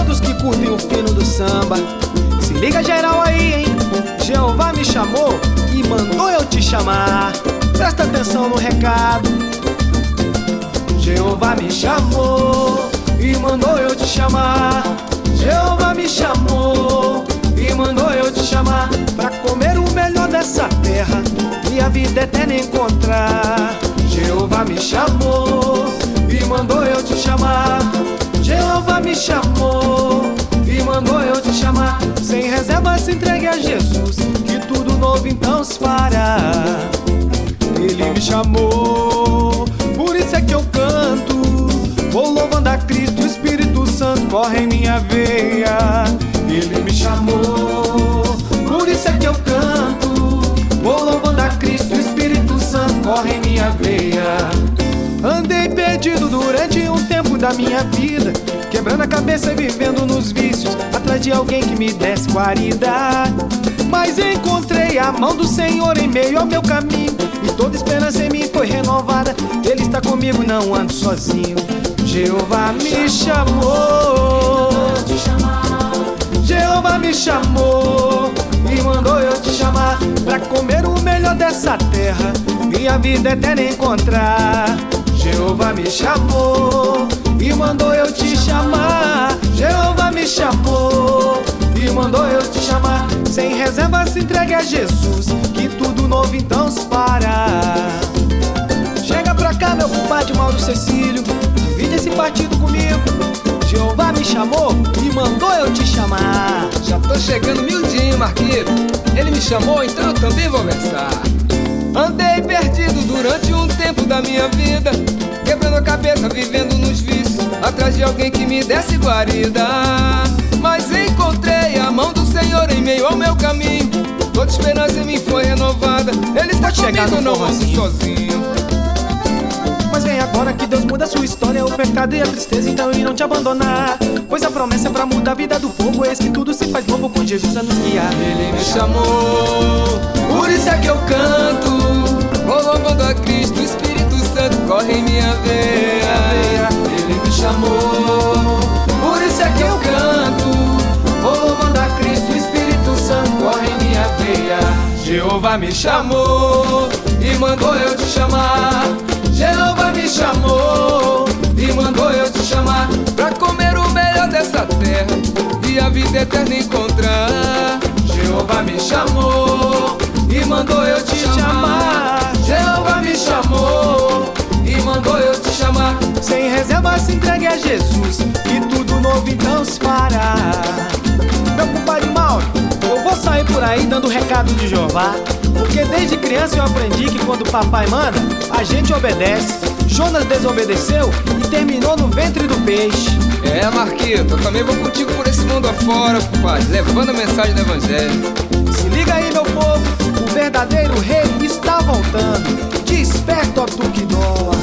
todos que curtem o fino do samba. Se liga geral aí, hein? Jeová me chamou e mandou eu te chamar. Presta atenção no recado. Jeová me chamou e mandou eu te chamar. Jeová me chamou e mandou eu te chamar, pra comer o melhor dessa terra e a vida eterna encontrar. Jeová me chamou e mandou eu te chamar. Jeová me chamou e mandou eu te chamar. Sem reserva se entregue a Jesus, que tudo novo então se fará. Ele me chamou, por isso é que eu canto. Vou louvando a Cristo, o Espírito Santo corre em minha veia. Ele me chamou, por isso é que eu canto. Vou louvando a Cristo, o Espírito Santo corre em minha veia. Andei perdido durante um tempo da minha vida, quebrando a cabeça e vivendo nos vícios, atrás de alguém que me desse guarida. Mas encontrei a mão do Senhor em meio ao meu caminho, e toda esperança em mim foi renovada. Ele está comigo, não ando sozinho. Jeová me chamou, Jeová me chamou e mandou eu te chamar, pra comer o melhor dessa terra e a vida eterna encontrar. Jeová me chamou e mandou eu te chamar. Jeová me chamou e mandou eu te chamar. Sem reserva se entregue a Jesus, que tudo novo então se fará. Chega pra cá, meu compadre Mauro Cecílio, divide esse partido comigo. Jeová me chamou e mandou eu te chamar. Já tô chegando miudinho, Marquito. Ele me chamou, então eu também vou versar. Andei perdido durante um tempo da minha vida, quebrando a cabeça, vivendo nos vícios, atrás de alguém que me desse guarida. Mas encontrei a mão do Senhor em meio ao meu caminho, toda esperança em mim foi renovada. Ele está comigo, não ando sozinho. Mas vem agora que Deus muda a sua história, o pecado e a tristeza então irão te abandonar. Pois a promessa é pra mudar a vida do povo, eis que tudo se faz novo com Jesus a nos guiar. Ele me chamou, por isso é que eu canto. Vou louvando a Cristo, o Espírito Santo corre em minha veia. Ele me chamou, por isso é que eu canto. Vou louvando a Cristo, o Espírito Santo corre em minha veia. Jeová me chamou e mandou eu te chamar. Jeová me chamou e mandou eu te chamar, pra comer o melhor dessa terra e a vida eterna encontrar. Jeová me chamou e mandou eu te chamar. Jeová me chamou e mandou eu te chamar. Sem reserva se entregue a Jesus, que tudo novo então se fará. Meu compadre Mauro, eu vou sair por aí dando recado de Jeová, porque desde criança eu aprendi que quando o papai manda, a gente obedece. Jonas desobedeceu e terminou no ventre do peixe. É, Marquito, eu também vou contigo por esse mundo afora, compadre, levando a mensagem do Evangelho. Se liga aí, meu povo, o verdadeiro rei está voltando. Desperta, ó tu que dorme.